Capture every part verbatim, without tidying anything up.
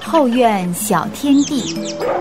后院小天地。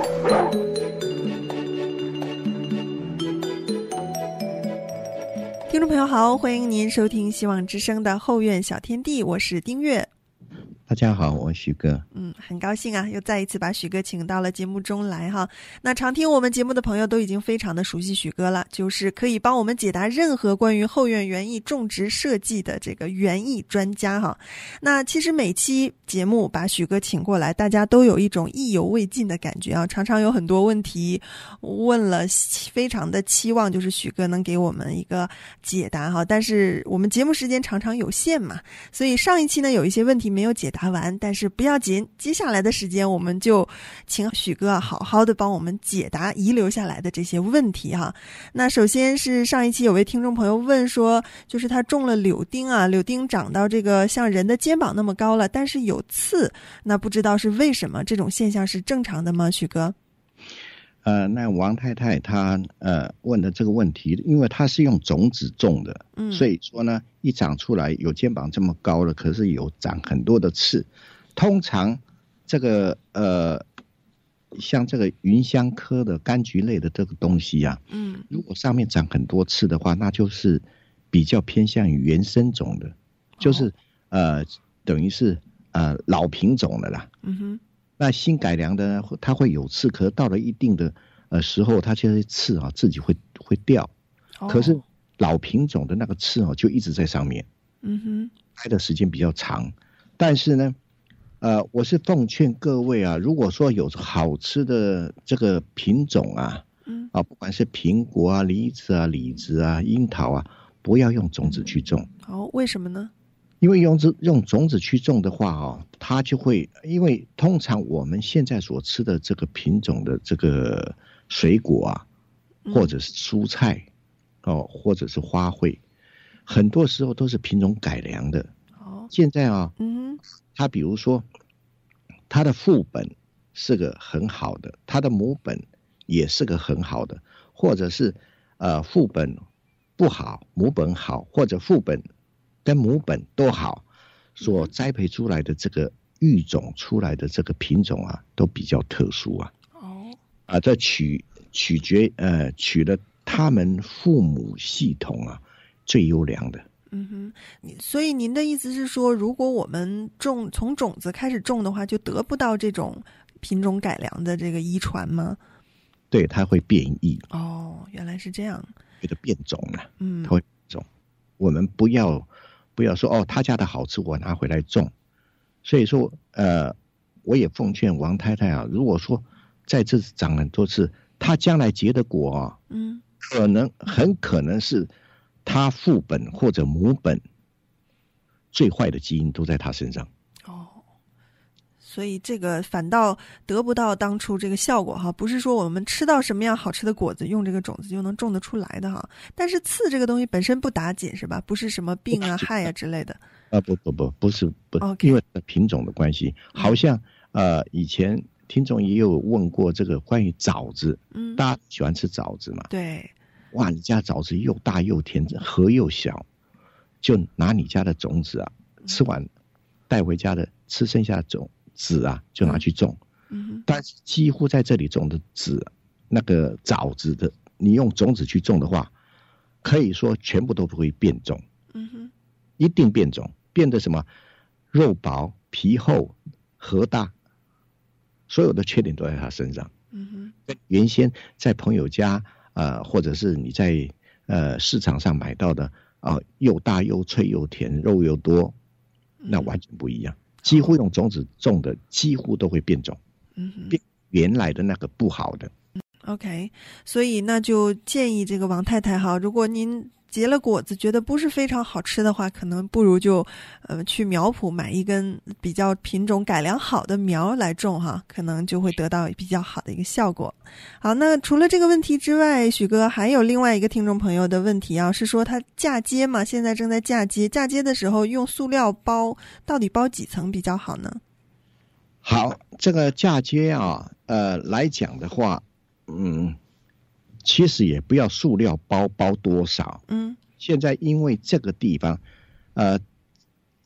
听众朋友好，欢迎您收听希望之声的后院小天地，我是丁月。 大家好，我是许哥。 嗯，很高兴啊，又再一次把许哥请到了节目中来哈。那常听我们节目的朋友都已经非常的熟悉许哥了，就是可以帮我们解答任何关于后院园艺种植设计的这个园艺专家哈。那其实每期节目把许哥请过来，大家都有一种意犹未尽的感觉啊，常常有很多问题问了，非常的期望就是许哥能给我们一个解答哈。但是我们节目时间常常有限嘛，所以上一期呢有一些问题没有解答答完，但是不要紧，接下来的时间我们就请许哥好好的帮我们解答遗留下来的这些问题哈。那首先是上一期有位听众朋友问说，就是他种了柳丁啊，柳丁长到这个像人的肩膀那么高了，但是有刺，那不知道是为什么，这种现象是正常的吗？许哥？ 呃，那王太太她呃问的这个问题，因为她是用种子种的，嗯，所以说呢，一长出来有肩膀这么高了，可是有长很多的刺。通常这个呃，像这个芸香科的柑橘类的这个东西啊，嗯，如果上面长很多刺的话，那就是比较偏向于原生种的，就是、哦、呃，等于是呃老品种的啦，嗯哼。那新改良的它会有刺，可是到了一定的呃时候，它这些刺啊自己会会掉。Oh. 可是老品种的那个刺啊就一直在上面，嗯哼，待的时间比较长。但是呢，呃，我是奉劝各位啊，如果说有好吃的这个品种啊，嗯啊，不管是苹果啊、梨子啊、李子啊、樱桃啊，不要用种子去种。 哦，为什么呢？ 因为用用种子去种的话哦，它就会，因为通常我们现在所吃的这个品种的这个水果啊，或者是蔬菜哦，或者是花卉，很多时候都是品种改良的。哦，现在啊，嗯，它比如说它的父本是个很好的，它的母本也是个很好的，或者是呃父本不好，母本好，或者父本跟母本都好，所栽培出来的这个育种出来的这个品种啊，都比较特殊啊。哦，啊，这取取决呃取了他们父母系统啊最优良的。 嗯哼，所以您的意思是说，如果我们种从种子开始种的话，就得不到这种品种改良的这个遗传吗？ 对，它会变异。 哦，原来是这样。 觉得变种了，嗯，它会变种。我们不要。不要说哦，他家的好吃，我拿回来种。所以说，呃，我也奉劝王太太啊，如果说在这长很多次，他将来结的果啊，嗯，可能很可能是他父本或者母本最坏的基因都在他身上。 哦，所以这个反倒得不到当初这个效果哈，不是说我们吃到什么样好吃的果子，用这个种子就能种得出来的哈。但是刺这个东西本身不打紧是吧？不是什么病啊、害啊之类的。 啊，不不不，不是不， okay. 因为品种的关系，好像呃以前听众也有问过这个关于枣子，嗯，大家喜欢吃枣子嘛？ 对。 哇，你家枣子又大又甜，核又小，就拿你家的种子啊，吃完带回家的，吃剩下的种籽啊，就拿去种。嗯，但是几乎在这里种的籽，那个枣子的，你用种子去种的话，可以说全部都不会变种。嗯哼，一定变种，变得什么？肉薄、皮厚、核大，所有的缺点都在它身上。嗯哼，原先在朋友家，呃，或者是你在呃市场上买到的啊、呃，又大又脆又甜，肉又多，那完全不一样。几乎用种子种的几乎都会变种，嗯，变原来的那个不好的。 OK， 所以那就建议这个王太太哈，如果您结了果子觉得不是非常好吃的话，可能不如就呃去苗圃买一根比较品种改良好的苗来种哈，可能就会得到比较好的一个效果。好，那除了这个问题之外，许哥还有另外一个听众朋友的问题啊，是说他嫁接嘛，现在正在嫁接，嫁接的时候用塑料包，到底包几层比较好呢？ 好，这个嫁接啊，呃来讲的话，嗯。其实也不要塑料包包多少，嗯，现在因为这个地方，呃，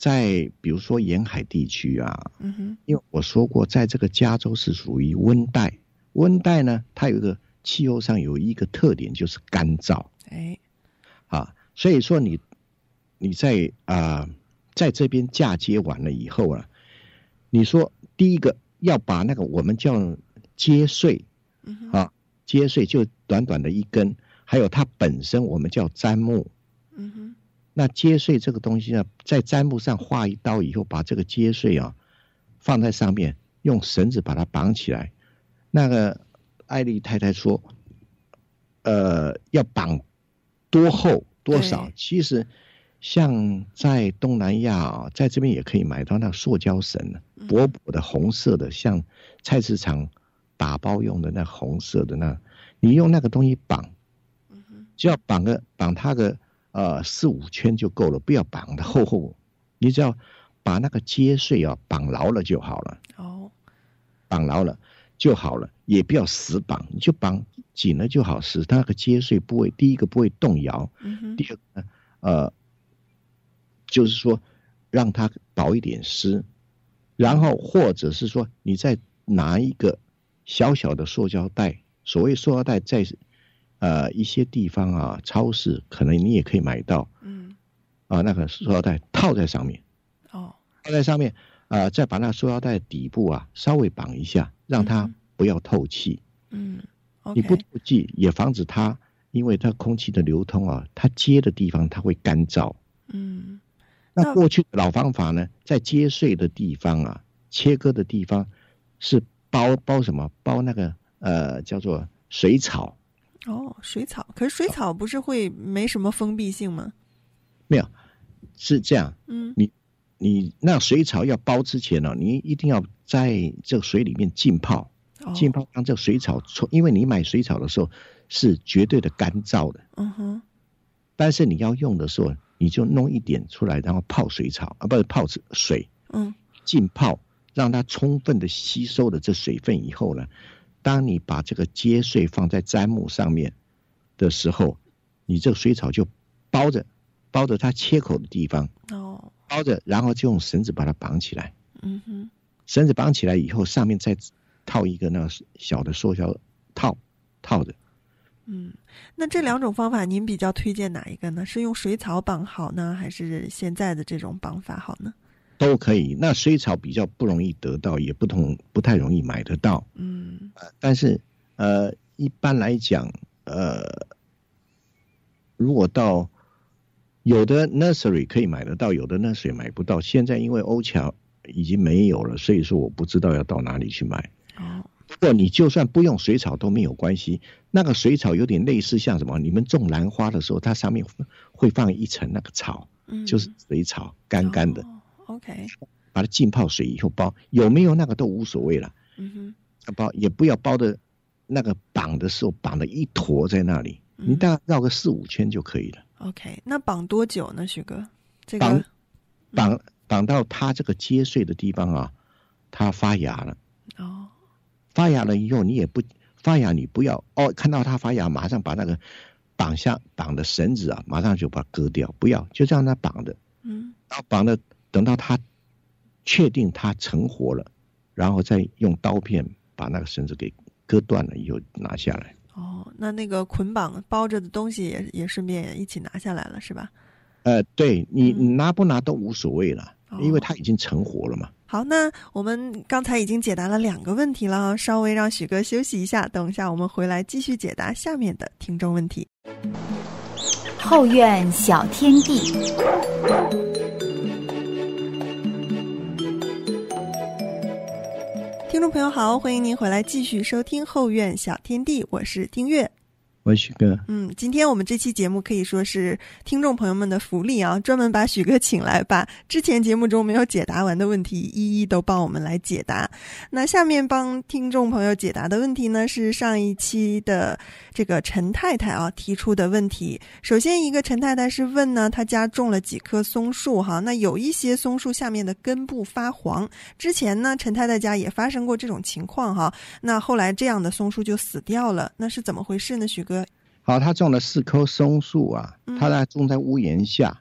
在比如说沿海地区啊， 嗯哼， 因为我说过，在这个加州是属于温带，温带呢，它有一个气候上有一个特点就是干燥， 哎， 啊，所以说你你在啊、呃、在这边嫁接完了以后啊，你说第一个要把那个我们叫接穗， 嗯啊，接穗就短短的一根，还有它本身我们叫砧木， 嗯哼， 那接穗这个东西呢，在砧木上划一刀以后，把这个接穗啊放在上面，用绳子把它绑起来。那个艾丽太太说，呃，要绑多厚多少？其实像在东南亚啊，在这边也可以买到那个塑胶绳，薄薄的红色的，像菜市场打包用的那红色的那，你用那个东西绑，只要绑个绑它个呃四五圈就够了，不要绑的厚厚，你只要把那个接穗啊绑牢了就好了。 哦， 绑牢了就好了，也不要死绑，你就绑紧了就好，使它那个接穗不会，第一个不会动摇， 嗯、 第二个呢，呃，就是说让它保一点湿，然后或者是说你再拿一个小小的塑胶袋，所谓塑胶袋在呃一些地方啊，超市可能你也可以买到， 嗯， 啊、呃、那个塑胶袋套在上面， 哦， 套在上面。呃，再把那塑料袋底部啊稍微绑一下，让它不要透气。 嗯， 你不透气也防止它，因为它空气的流通啊，它接的地方它会干燥。 嗯， 那过去的老方法呢，在接穗的地方啊，切割的地方是包包什么？包那个呃叫做水草。 哦，水草，可是水草不是会没什么封闭性吗？ 没有，是这样。 嗯， 你。你那水草要包之前呢、啊，你一定要在这个水里面浸泡， 哦、 浸泡让这个水草，因为你买水草的时候是绝对的干燥的， 嗯哼， 但是你要用的时候，你就弄一点出来，然后泡水草啊，不是泡水， 嗯， 浸泡，让它充分的吸收了这水分以后呢，当你把这个接穗放在砧木上面的时候，你这个水草就包着包着它切口的地方， 哦。 包着，然后就用绳子把它绑起来。 嗯哼， 绳子绑起来以后，上面再套一个那个小的塑胶套套着。 嗯，那这两种方法您比较推荐哪一个呢？是用水草绑好呢，还是现在的这种绑法好呢？ 都可以。那水草比较不容易得到，也不同不太容易买得到。 嗯， 呃、但是呃，一般来讲，呃，如果到有的 nursery 可以买得到，有的 nursery 买不到。现在因为欧侨已经没有了，所以说我不知道要到哪里去买。 哦， 不过你就算不用水草都没有关系。那个水草有点类似像什么？你们种兰花的时候，它上面会放一层那个草， 嗯、 就是水草，干干的。 哦、OK， 把它浸泡水以后包，有没有那个都无所谓了。 嗯哼，包也不要包的，那个绑的时候绑的一坨在那里， 嗯、 你大概绕个四五圈就可以了。 OK， 那绑多久呢，许哥？这个绑绑绑到它这个接穗的地方啊，它发芽了。 哦， 发芽了以后，你也不发芽，你不要哦，看到它发芽，马上把那个绑下绑的绳子啊，马上就把它割掉，不要，就这样它绑的。 嗯， 然后绑的，等到它确定它成活了，然后再用刀片把那个绳子给割断了以后拿下来。 哦，那那个捆绑包着的东西也也顺便一起拿下来了，是吧？ 呃，对你拿不拿都无所谓了， 嗯、 因为它已经成活了嘛。 好，那我们刚才已经解答了两个问题了，稍微让许哥休息一下，等一下我们回来继续解答下面的听众问题。 后院小天地。 听众朋友好，欢迎您回来继续收听后院小天地，我是丁月。 我许哥， 嗯，今天我们这期节目可以说是听众朋友们的福利啊，专门把许哥请来，把之前节目中没有解答完的问题一一都帮我们来解答。那下面帮听众朋友解答的问题呢，是上一期的这个陈太太啊提出的问题。首先一个陈太太是问呢，她家种了几棵松树哈，那有一些松树下面的根部发黄，之前呢陈太太家也发生过这种情况哈，那后来这样的松树就死掉了，那是怎么回事呢？许哥？ 好，他种了四棵松树啊，他在种在屋檐下，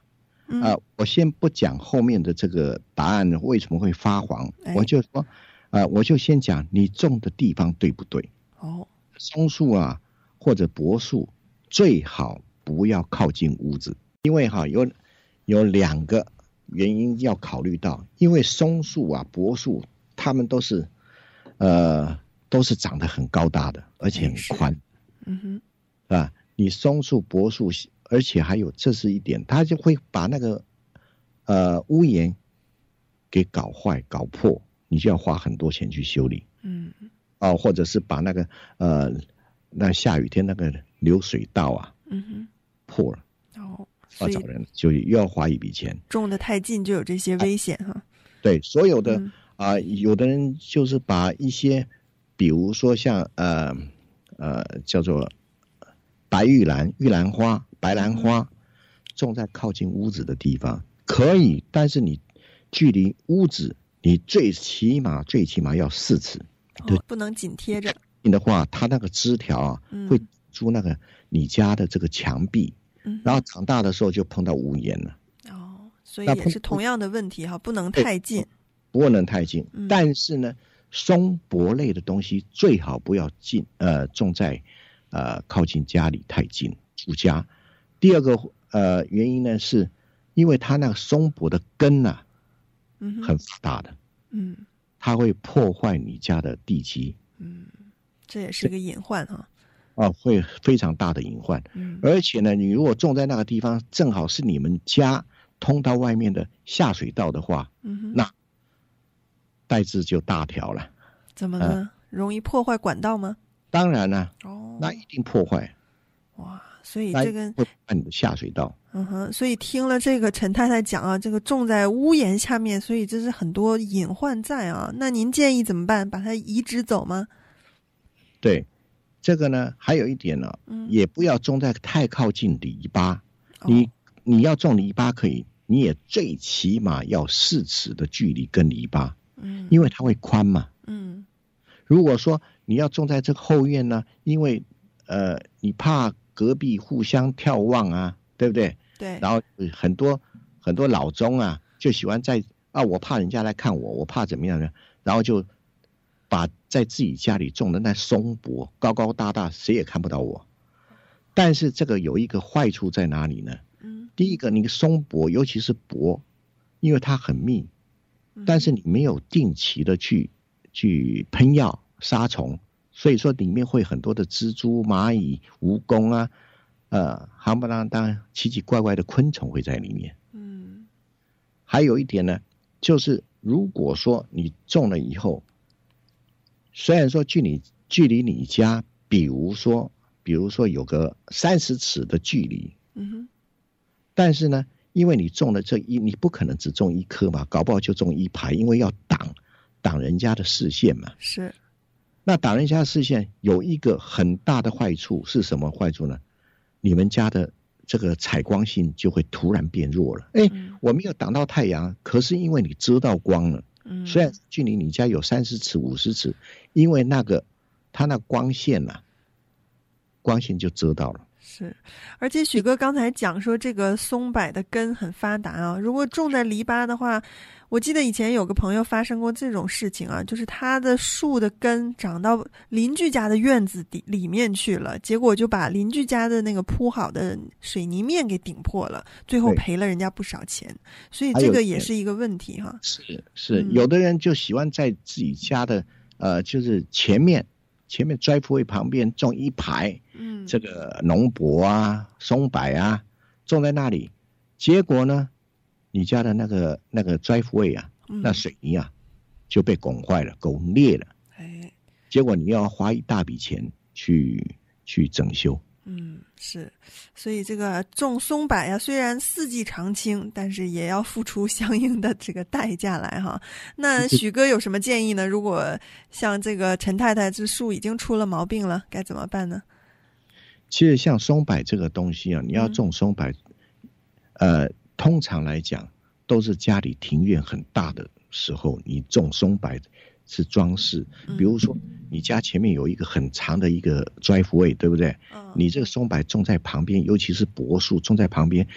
嗯呃，我先不讲后面的这个答案为什么会发黄， 哎我就说，呃，我就先讲你种的地方对不对。 哦， 松树啊或者柏树最好不要靠近屋子，因为哈有有两个原因要考虑到，因为松树啊柏树它们都是呃都是长得很高大的，而且很宽， 嗯哼， 是吧？你松树柏树，而且还有这是一点，它就会把那个呃屋檐给搞坏搞破，你就要花很多钱去修理。 嗯， 哦，或者是把那个呃，那下雨天那个流水道啊， 嗯哼， 破了， 哦， 要所以找人就又要花一笔钱。 种得太近就有这些危险哈。 对，所有的嗯啊、呃，有的人就是把一些，比如说像呃呃叫做白玉兰、玉兰花、白兰花，种在靠近屋子的地方可以，但是你距离屋子你最起码最起码要四尺。对， 哦，不能紧贴着。 的话，它那个枝条啊， 嗯会住那个你家的这个墙壁， 嗯哼， 然后长大的时候就碰到屋檐了。 哦，所以那碰也是同样的问题哈，不能太近。 不能太近， 嗯但是呢，松柏类的东西最好不要近，呃，种在呃靠近家里太近，住家。第二个呃原因呢，是因为它那个松柏的根啊， 嗯哼， 很发达的， 嗯它会破坏你家的地基。 嗯，这也是个隐患哈。 啊，会非常大的隐患。 嗯而且呢，你如果种在那个地方，正好是你们家通到外面的下水道的话， 嗯哼， 那代志就大条了。 怎么呢？容易破坏管道吗？ 当然了， 哦， 那一定破坏， 哇，所以那这个会破坏你的下水道。 嗯哼，所以听了这个陈太太讲啊，这个种在屋檐下面，所以这是很多隐患在啊。那您建议怎么办？把它移植走吗？ 对，这个呢，还有一点呢， 嗯也不要种在太靠近篱笆。 哦你你要种篱笆可以，你也最起码要四尺的距离跟篱笆， 嗯因为它会宽嘛。 嗯如果说你要种在这个后院呢，因为呃你怕隔壁互相眺望啊，对不对？ 对， 然后很多很多老中啊，就喜欢在啊，我怕人家来看我，我怕怎么样呢？然后就把在自己家里种的那松柏高高大大，谁也看不到我。但是这个有一个坏处在哪里呢？ 嗯第一个，你松柏尤其是柏，因为它很密，但是你没有定期的去去喷药杀虫，所以说里面会很多的蜘蛛、蚂蚁、蜈蚣啊，呃，夯不啷当、奇奇怪怪的昆虫会在里面。 嗯还有一点呢，就是如果说你种了以后，虽然说距离距离你家，比如说比如说有个三十尺的距离， 嗯哼， 但是呢，因为你种了这一，你不可能只种一棵嘛，搞不好就种一排，因为要挡挡人家的视线嘛。 是， 那挡人家的视线有一个很大的坏处是什么坏处呢？你们家的这个采光性就会突然变弱了。哎， 嗯我没有挡到太阳，可是因为你遮到光了， 嗯， 虽然距离你家有三十尺、五十尺，因为那个它那光线啊，光线就遮到了。 是，而且许哥刚才讲说这个松柏的根很发达啊，如果种在篱笆的话，我记得以前有个朋友发生过这种事情啊，就是他的树的根长到邻居家的院子底里面去了，结果就把邻居家的那个铺好的水泥面给顶破了，最后对赔了人家不少钱，所以这个也是一个问题哈。 是是， 嗯有的人就喜欢在自己家的呃，就是前面前面 driveway 旁边种一排嗯， 这个农柏啊、松柏啊，种在那里，结果呢，你家的那个那个 driveway 啊， 嗯那水泥啊就被拱坏了、拱裂了， 哎， 结果你要花一大笔钱去去整修。 嗯，是，所以这个种松柏呀，虽然四季常青，但是也要付出相应的这个代价来哈。那许哥有什么建议呢？如果像这个陈太太这树已经出了毛病了，该怎么办呢？ 其实像松柏这个东西啊，你要种松柏， 嗯、 呃，通常来讲都是家里庭院很大的时候，你种松柏是装饰。比如说你家前面有一个很长的一个 driveway， 对不对？ 嗯， 你这个松柏种在旁边，尤其是柏树种在旁边，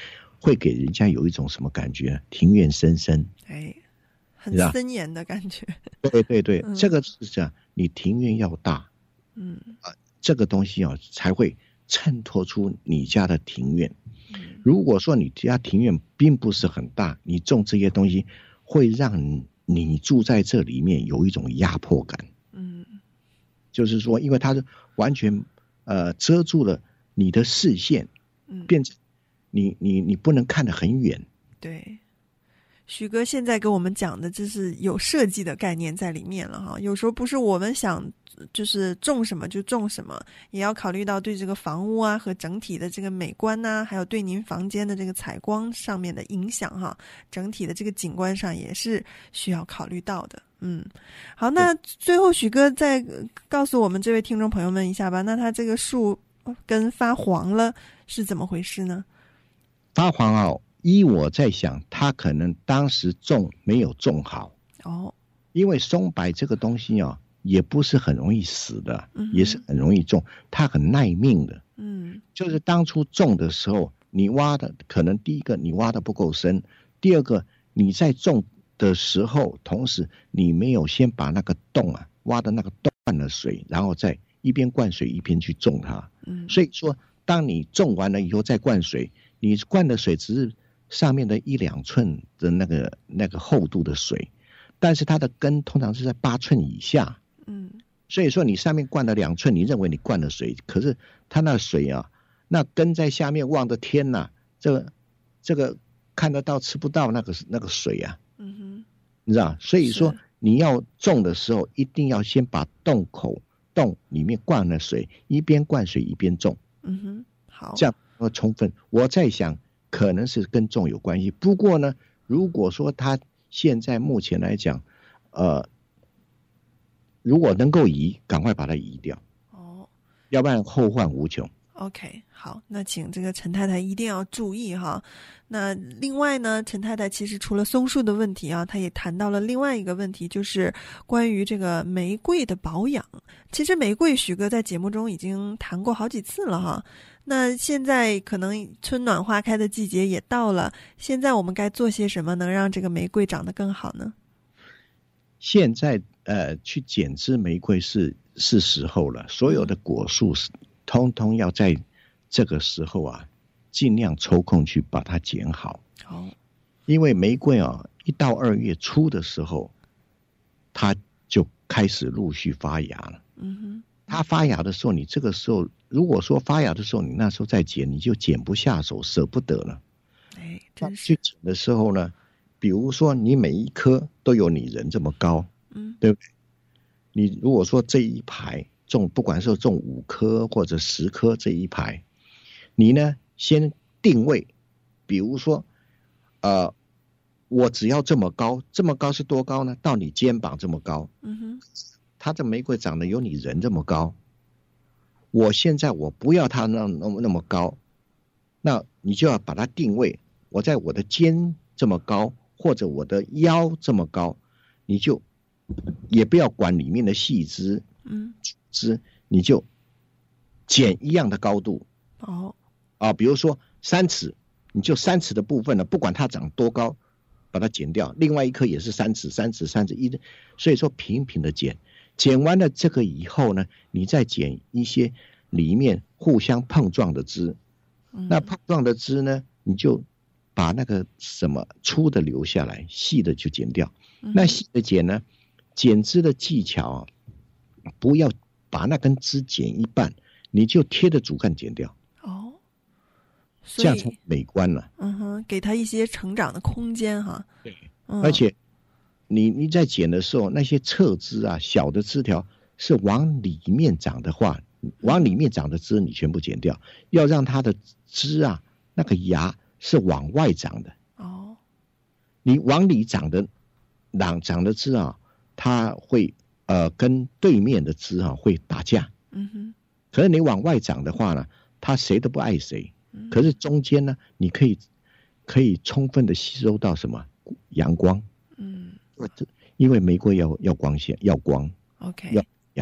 会给人家有一种什么感觉？庭院深深， 哎，很森严的感觉。 对对对， 嗯、 这个是这样，你庭院要大， 嗯啊、呃，这个东西啊才会衬托出你家的庭院。嗯、如果说你家庭院并不是很大，你种这些东西会让你住在这里面有一种压迫感。 嗯， 就是说，因为它是完全呃遮住了你的视线， 嗯， 变成你你你不能看得很远。 对。许哥现在跟我们讲的这是有设计的概念在里面了哈，有时候不是我们想就是种什么就种什么，也要考虑到对这个房屋啊和整体的这个美观呐、啊，还有对您房间的这个采光上面的影响哈，整体的这个景观上也是需要考虑到的。嗯，好，那最后许哥再告诉我们这位听众朋友们一下吧，那他这个树根发黄了是怎么回事呢？ 发黄啊，依我在想，他可能当时种没有种好哦， 因为松柏这个东西啊，也不是很容易死的， 嗯、 也是很容易种，它很耐命的。 嗯， 就是当初种的时候，你挖的可能第一个你挖的不够深，第二个你在种的时候，同时你没有先把那个洞啊挖的那个洞灌了水，然后再一边灌水一边去种它。 嗯， 所以说，当你种完了以后再灌水，你灌的水只是上面的一两寸的那个那个厚度的水，但是它的根通常是在八寸以下。 嗯， 所以说你上面灌了两寸，你认为你灌了水，可是它那水啊，那根在下面望着天呐、啊，这个这个看得到吃不到那个那个水啊。 嗯哼， 你知道，所以说你要种的时候，一定要先把洞口洞里面灌了水，一边灌水一边种。 嗯哼，好， 这样要充分。我在想，可能是跟种有关系。不过呢，如果说他现在目前来讲，呃，如果能够移，赶快把它移掉。 哦， 要不然后患无穷。 OK， 好，那请这个陈太太一定要注意哈。那另外呢，陈太太其实除了松树的问题啊，她也谈到了另外一个问题，就是关于这个玫瑰的保养。其实玫瑰许哥在节目中已经谈过好几次了哈。那现在可能春暖花开的季节也到了，现在我们该做些什么能让这个玫瑰长得更好呢？ 现在呃，去剪枝玫瑰是是时候了，所有的果树是。通通要在这个时候啊，尽量抽空去把它剪好。 好， 因为玫瑰啊，一到二月初的时候，它就开始陆续发芽了。 嗯哼， 它发芽的时候，你这个时候如果说发芽的时候，你那时候再剪，你就剪不下手，舍不得了。 哎，真是。 去剪的时候呢，比如说你每一棵都有你人这么高， 嗯， 对不对？你如果说这一排。种不管是种五棵或者十棵这一排，你呢先定位，比如说，呃，我只要这么高，这么高是多高呢？到你肩膀这么高。 嗯哼， 它的玫瑰长得有你人这么高，我现在我不要它那那么那么高，那你就要把它定位，我在我的肩这么高，或者我的腰这么高，你就也不要管里面的细枝。 嗯， 枝你就剪一样的高度哦， 啊，比如说三尺，你就三尺的部分呢，不管它长多高，把它剪掉。另外一棵也是三尺，三尺，三尺一，所以说平平的剪。剪完了这个以后呢，你再剪一些里面互相碰撞的枝。 嗯、 那碰撞的枝呢，你就把那个什么粗的留下来，细的就剪掉。 嗯、 那细的剪呢，剪枝的技巧啊。不要把那根枝剪一半，你就贴着主干剪掉。 哦， 这样才美观了。 嗯哼，给它一些成长的空间哈。 对， 嗯、 而且你你在剪的时候，那些侧枝啊、小的枝条是往里面长的话，往里面长的枝你全部剪掉，要让它的枝啊那个芽是往外长的。 哦， 你往里长的长长的枝啊，它会。呃，跟对面的枝啊会打架， 嗯哼。 可是你往外长的话呢，它谁都不爱谁。 嗯、 可是中间呢，你可以可以充分的吸收到什么阳光。 嗯， 因为玫瑰要要光线，要光。 OK， 要阳。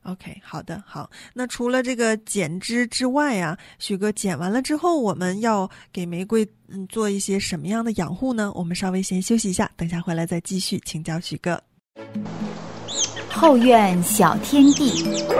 OK， 好的，好。那除了这个剪枝之外啊，许哥剪完了之后，我们要给玫瑰嗯做一些什么样的养护呢？我们稍微先休息一下，等下回来再继续请教许哥。 后院小天地。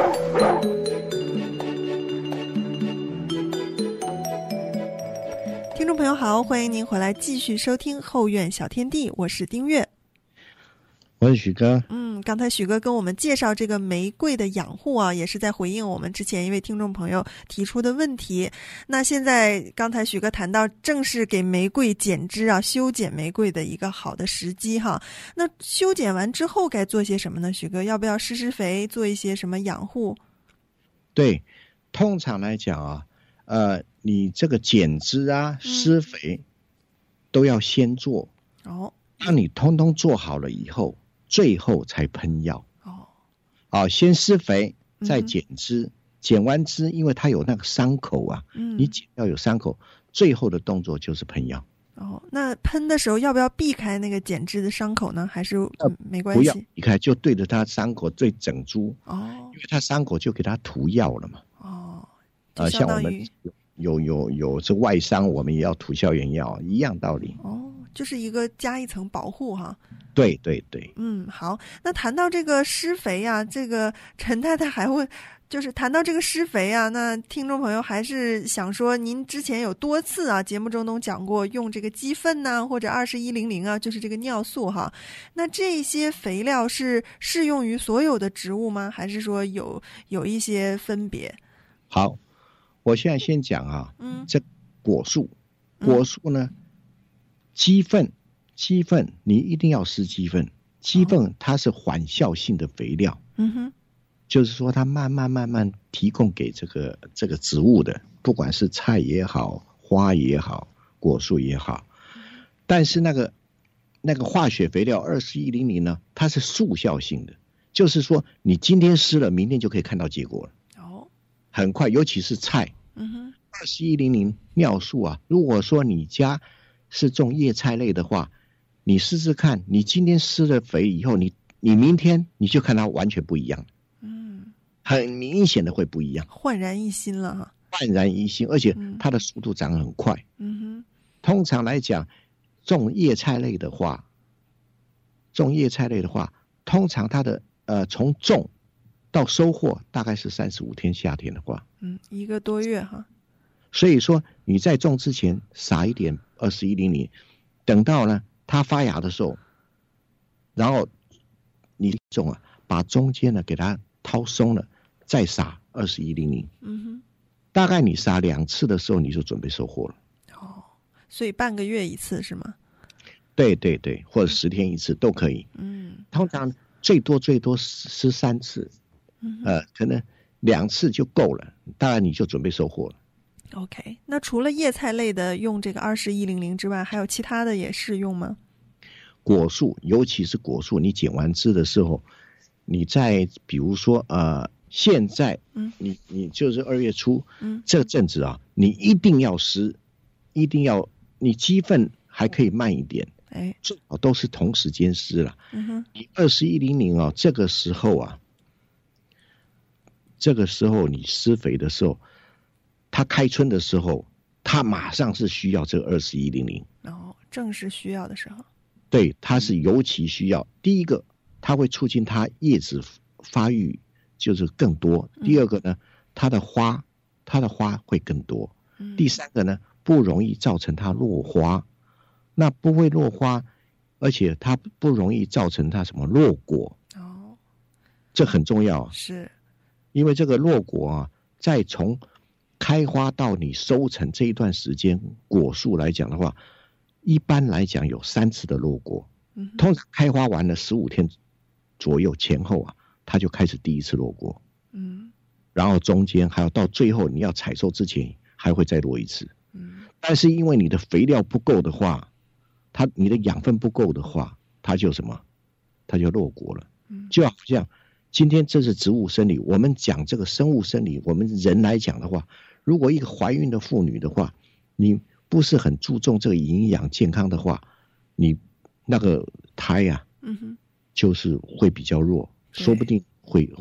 听众朋友好，欢迎您回来继续收听后院小天地，我是丁月。 我是许哥。 嗯，刚才许哥跟我们介绍这个玫瑰的养护啊，也是在回应我们之前一位听众朋友提出的问题。那现在刚才许哥谈到，正是给玫瑰剪枝啊、修剪玫瑰的一个好的时机哈。那修剪完之后该做些什么呢？许哥要不要施施肥，做一些什么养护？ 对，通常来讲啊，呃，你这个剪枝啊、施肥、嗯、都要先做哦。当你通通做好了以后，最后才喷药哦。啊，先施肥，再剪枝，嗯、剪完枝，因为它有那个伤口啊，嗯、你剪掉有伤口，最后的动作就是喷药。 哦，那喷的时候要不要避开那个剪枝的伤口呢？还是没关系？ 不要避开，就对着它伤口最整株哦，因为它伤口就给它涂药了嘛。哦，啊，像我们有有有这外伤，我们也要涂消炎药，一样道理。 哦，就是一个加一层保护哈。 对对对。 嗯，好。那谈到这个施肥啊，这个陈太太还问，就是谈到这个施肥啊，那听众朋友还是想说，您之前有多次啊节目中都讲过用这个鸡粪呐、啊，或者二十一零零啊，就是这个尿素哈。那这些肥料是适用于所有的植物吗？还是说有有一些分别？ 好，我现在先讲啊，嗯，这果树，果树呢，嗯、鸡粪。鸡粪你一定要施鸡粪，鸡粪它是缓效性的肥料，嗯哼，就是说它慢慢慢慢提供给这个这个植物的，不管是菜也好，花也好，果树也好，但是那个那个化学肥料二十一零零呢，它是速效性的，就是说你今天施了，明天就可以看到结果了，哦，很快，尤其是菜，嗯哼，二十一零零尿素啊，如果说你家是种叶菜类的话。你试试看，你今天施了肥以后，你你明天你就看它完全不一样，嗯，很明显的会不一样， 焕然一新了哈， 焕然一新，而且它的速度长得很快，嗯哼。通常来讲，种叶菜类的话，种叶菜类的话，通常它的呃从种到收获大概是三十五天，夏天的话， 嗯，一个多月哈。 所以说你在种之前撒一点二十一零零，等到呢。它发芽的时候，然后你种啊，把中间呢给它掏松了，再撒二十一零零。嗯哼，大概你撒两次的时候，你就准备收获了。 哦，所以半个月一次是吗？ 对对对，或者十天一次都可以。嗯，通常最多最多十三次，嗯、呃，可能两次就够了，大概你就准备收获了。 OK， 那除了叶菜类的用这个二十一零零之外，还有其他的也适用吗？ 果树，尤其是果树，你剪完枝的时候，你在比如说呃，现在，嗯，你你就是二月初，嗯，这阵子啊，你一定要施，一定要，你鸡粪还可以慢一点，哎，最好都是同时间施了。嗯哼，你二十一零零啊，这个时候啊，这个时候你施肥的时候。它开春的时候，它马上是需要这个二十一零零。 哦，正是需要的时候。 对，它是尤其需要。第一个，它会促进它叶子发育，就是更多。第二个呢，它的花，它的花会更多。嗯、第三个呢，不容易造成它落花。那不会落花，而且它不容易造成它什么落果。哦，这很重要啊。 是， 因为这个落果啊，再从开花到你收成这一段时间，果树来讲的话，一般来讲有三次的落果。嗯、通常开花完了十五天左右前后啊，它就开始第一次落果。嗯，然后中间还有到最后你要采收之前还会再落一次。嗯，但是因为你的肥料不够的话，它你的养分不够的话，它就什么，它就落果了。嗯，就好像今天这是植物生理，我们讲这个生物生理，我们人来讲的话，如果一个怀孕的妇女的话，你不是很注重这个营养健康的话，你那个胎啊，嗯哼，就是会比较弱，说不定会会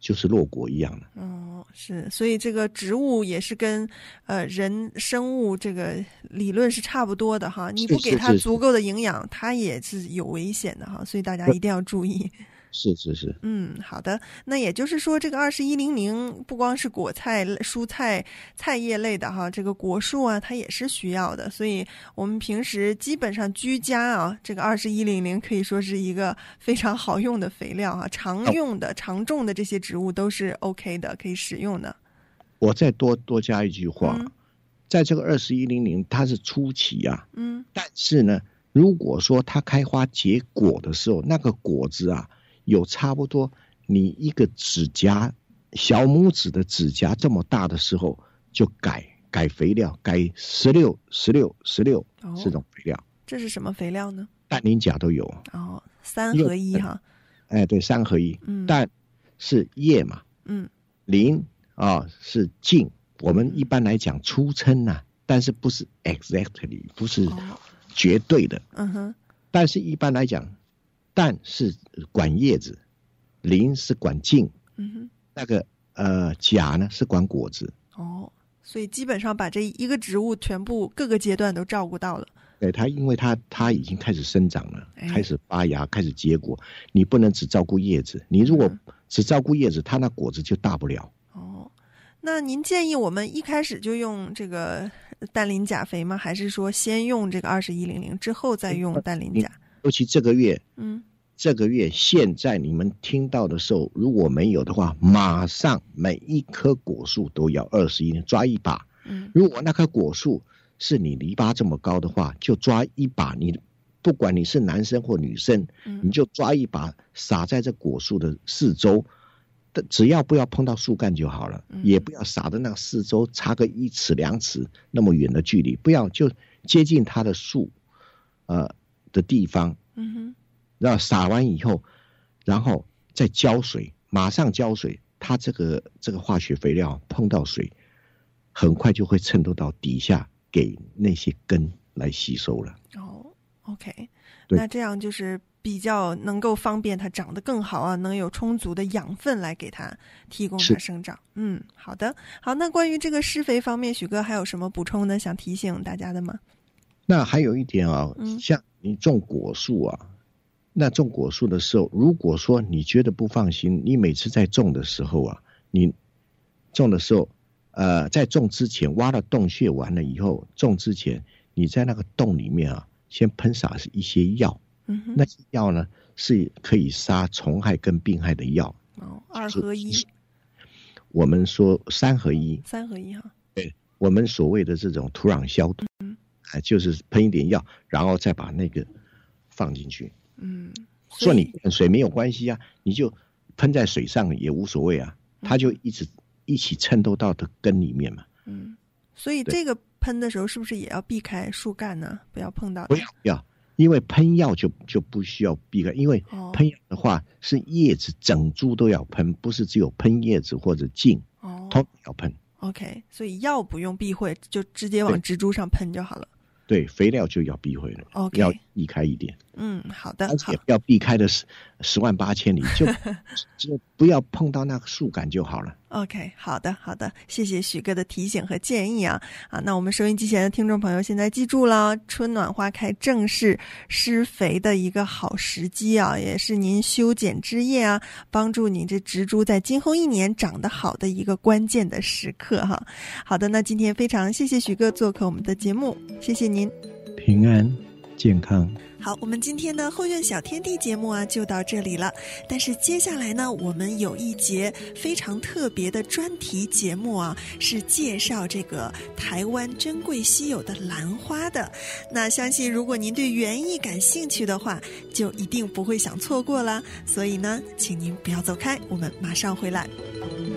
就是落果一样的。 哦，是，所以这个植物也是跟呃人生物这个理论是差不多的哈，你不给它足够的营养，它也是有危险的哈，所以大家一定要注意。 是是是， 嗯，好的。那也就是说，这个二十一零零不光是果菜、蔬菜、菜叶类的哈，这个果树啊，它也是需要的。所以我们平时基本上居家啊，这个二十一零零可以说是一个非常好用的肥料哈，常用的、常种的这些植物都是 OK 的，可以使用的。 我再多多加一句话， 嗯、 在这个二十一零零它是初期啊， 嗯， 但是呢，如果说它开花结果的时候，那个果子啊。有差不多你一个指甲小拇指的指甲这么大的时候，就改改肥料，改十六十六十六这种肥料。 这是什么肥料呢？ 氮磷钾都有。 哦，三合一哈。 哎，对，三合一。 嗯， 氮是液嘛， 嗯， 磷啊是净。我们一般来讲粗称啊，但是不是 exactly， 不是绝对的。 嗯哼。 但是一般来讲。氮是管叶子，磷是管茎， 嗯哼， 那个呃钾呢是管果子。 哦，所以基本上把这一个植物全部各个阶段都照顾到了。 对，它因为它它已经开始生长了， 哎、 开始发芽，开始结果，你不能只照顾叶子，你如果只照顾叶子，它那果子就大不了。 哦，那您建议我们一开始就用这个氮磷钾肥吗？还是说先用这个二十一零零之后再用氮磷钾？ 尤其这个月， 嗯， 这个月现在你们听到的时候，如果没有的话，马上每一棵果树都要二十一，抓一把。 嗯， 如果那棵果树是你篱笆这么高的话，就抓一把。你不管你是男生或女生， 嗯、 你就抓一把撒在这果树的四周，只要不要碰到树干就好了， 嗯、 也不要撒的那个四周差个一尺两尺那么远的距离，不要就接近它的树，呃。的地方， 嗯哼， 然后撒完以后，然后再浇水，马上浇水，它这个这个化学肥料碰到水，很快就会渗透到底下，给那些根来吸收了。 哦 ，OK， 那这样就是比较能够方便它长得更好啊，能有充足的养分来给它提供它生长。嗯，好的，好，那关于这个施肥方面，许哥还有什么补充呢？想提醒大家的吗？ 那还有一点啊， 嗯、 像你种果树啊，那种果树的时候，如果说你觉得不放心，你每次在种的时候啊，你种的时候，呃，在种之前挖了洞穴完了以后，种之前你在那个洞里面啊，先喷洒一些药， 嗯哼， 那些药呢是可以杀虫害跟病害的药。 哦，二合一。 我们说三合一。 三合一哈。 对，我们所谓的这种土壤消毒。 嗯。 就是喷一点药，然后再把那个放进去。 嗯， 说你灌水没有关系啊，你就喷在水上也无所谓啊，它就一直一起渗透到的根里面嘛。 嗯，所以这个喷的时候是不是也要避开树干呢？不要碰到它。 不要，不要，因为喷药就就不需要避开，因为喷药的话是叶子整株都要喷，不是只有喷叶子或者茎， 哦， 都要喷。 OK， 所以药不用避讳，就直接往植株上喷就好了。 对，肥料就要避讳了， okay. 要避开一点。 嗯，好的， 而且要避开的十十万八千里，就就不要碰到那个树干就好了。 OK， 好的，好的，谢谢许哥的提醒和建议啊啊！那我们收音机前的听众朋友，现在记住了，春暖花开正是施肥的一个好时机啊，也是您修剪枝叶啊，帮助你这植株在今后一年长得好的一个关键的时刻哈。好的，那今天非常谢谢许哥做客我们的节目，谢谢您， 平安健康。 好，我们今天的后院小天地节目啊就到这里了。但是接下来呢，我们有一节非常特别的专题节目啊，是介绍这个台湾珍贵稀有的兰花的。那相信如果您对园艺感兴趣的话，就一定不会想错过了。所以呢，请您不要走开，我们马上回来。